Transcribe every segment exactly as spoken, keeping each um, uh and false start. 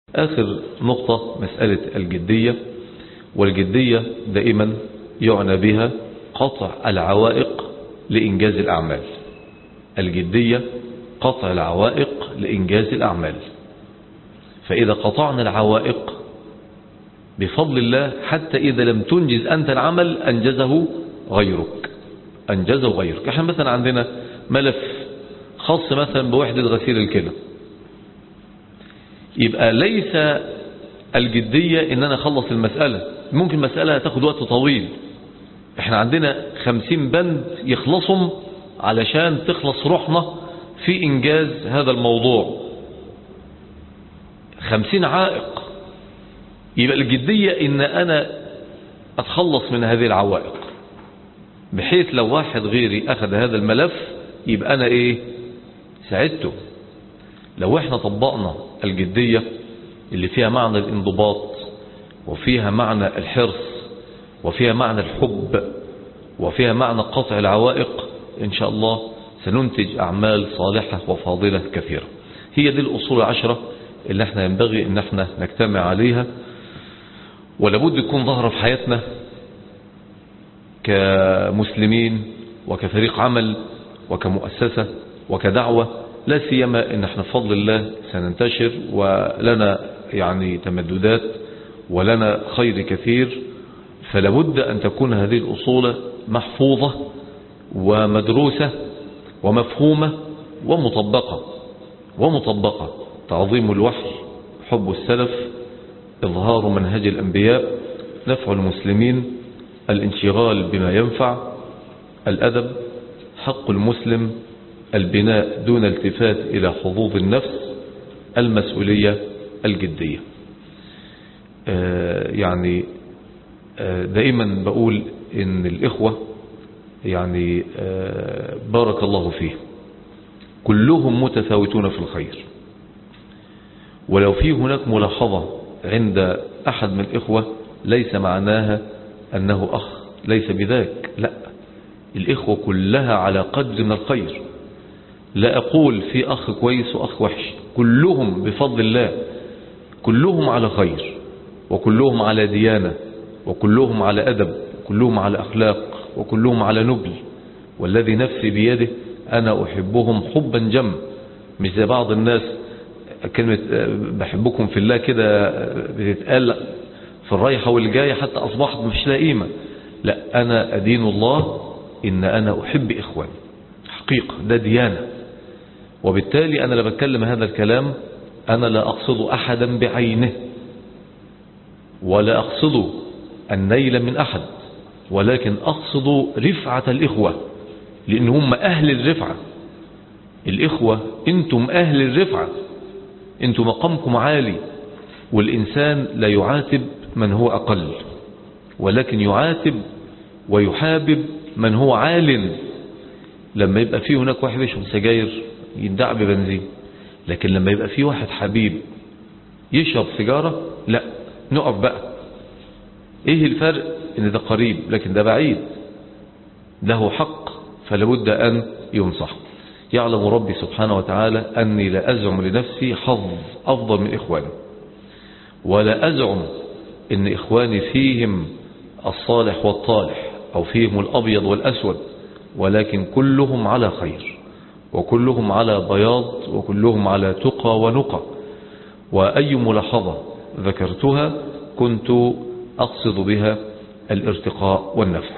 آخر نقطة مسألة الجدية، والجدية دائما يعنى بها قطع العوائق لإنجاز الأعمال. الجدية قطع العوائق لإنجاز الأعمال، فإذا قطعنا العوائق بفضل الله حتى إذا لم تنجز أنت العمل أنجزه غيرك أنجزه غيرك احنا مثلا عندنا ملف خاص مثلا بوحدة غسيل الكلى، يبقى ليس الجدية ان انا اخلص المسألة، ممكن مسألة تاخد وقت طويل، احنا عندنا خمسين بند يخلصهم علشان تخلص روحنا في انجاز هذا الموضوع، خمسين عائق. يبقى الجدية ان انا اتخلص من هذه العوائق، بحيث لو واحد غيري اخذ هذا الملف يبقى انا ايه ساعدته. لو احنا طبقنا الجدية اللي فيها معنى الانضباط وفيها معنى الحرص وفيها معنى الحب وفيها معنى قطع العوائق، ان شاء الله سننتج اعمال صالحة وفاضلة كثيرة. هي دي الاصول العشرة اللي احنا ينبغي ان احنا نجتمع عليها، ولابد يكون ظاهرة في حياتنا كمسلمين وكفريق عمل وكمؤسسة وكدعوة، لا سيما ان احنا بفضل الله سننتشر ولنا يعني تمددات ولنا خير كثير، فلابد ان تكون هذه الاصول محفوظة ومدروسة ومفهومة ومطبقة ومطبقة تعظيم الوحي، حب السلف، إظهار منهج الأنبياء، نفع المسلمين، الانشغال بما ينفع، الأدب، حق المسلم، البناء دون التفات إلى حظوظ النفس، المسؤولية، الجدية. آه يعني آه دائما بقول إن الإخوة يعني آه بارك الله فيه كلهم متفاوتون في الخير، ولو في هناك ملاحظة عند أحد من الإخوة ليس معناها أنه أخ، ليس بذاك، لا، الإخوة كلها على قدر من الخير، لا أقول في أخ كويس وأخ وحش، كلهم بفضل الله كلهم على خير وكلهم على ديانة وكلهم على أدب وكلهم على أخلاق وكلهم على نبل، والذي نفسي بيده أنا أحبهم حبا جم، مش زي بعض الناس كلمة بحبكم في الله كده بتتقال في الرايحة والجاية حتى أصبحت مش لا قيمة. لا، أنا أدين الله إن أنا أحب إخواني حقيقة، ده ديانة، وبالتالي أنا لا بتكلم هذا الكلام أنا لا أقصد أحدا بعينه ولا أقصد النيل من أحد، ولكن أقصد رفعة الإخوة، لأن هم أهل الرفعة. الإخوة أنتم أهل الرفعة، أنتم مقامكم عالي، والإنسان لا يعاتب من هو أقل، ولكن يعاتب ويحابب من هو عال. لما يبقى فيه هناك واحد يشرب سجاير يدعى ببنزين، لكن لما يبقى فيه واحد حبيب يشرب سيجارة لا نقف بقى. ايه الفرق؟ ان ده قريب لكن ده بعيد، له حق فلابد ان ينصح. يعلم ربي سبحانه وتعالى أني لا أزعم لنفسي حظ أفضل من إخواني، ولا أزعم أن إخواني فيهم الصالح والطالح أو فيهم الأبيض والأسود، ولكن كلهم على خير وكلهم على بياض وكلهم على تقى ونقى. وأي ملاحظة ذكرتها كنت أقصد بها الارتقاء والنفع.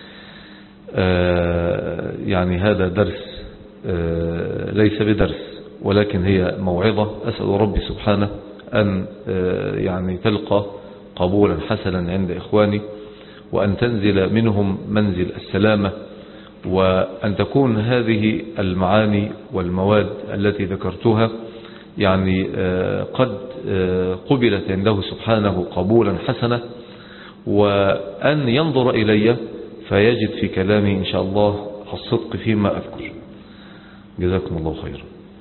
آه يعني هذا درس ليس بدرس، ولكن هي موعظة، أسأل ربي سبحانه أن يعني تلقى قبولا حسنا عند إخواني، وأن تنزل منهم منزل السلامة، وأن تكون هذه المعاني والمواد التي ذكرتها يعني قد قبلت عنده سبحانه قبولا حسنا، وأن ينظر إلي فيجد في كلامي إن شاء الله الصدق فيما أذكر. جزاكم الله خيرا.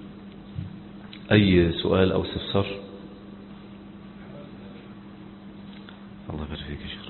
أي سؤال أو استفسار؟ الله يبارك فيك يا شيخ.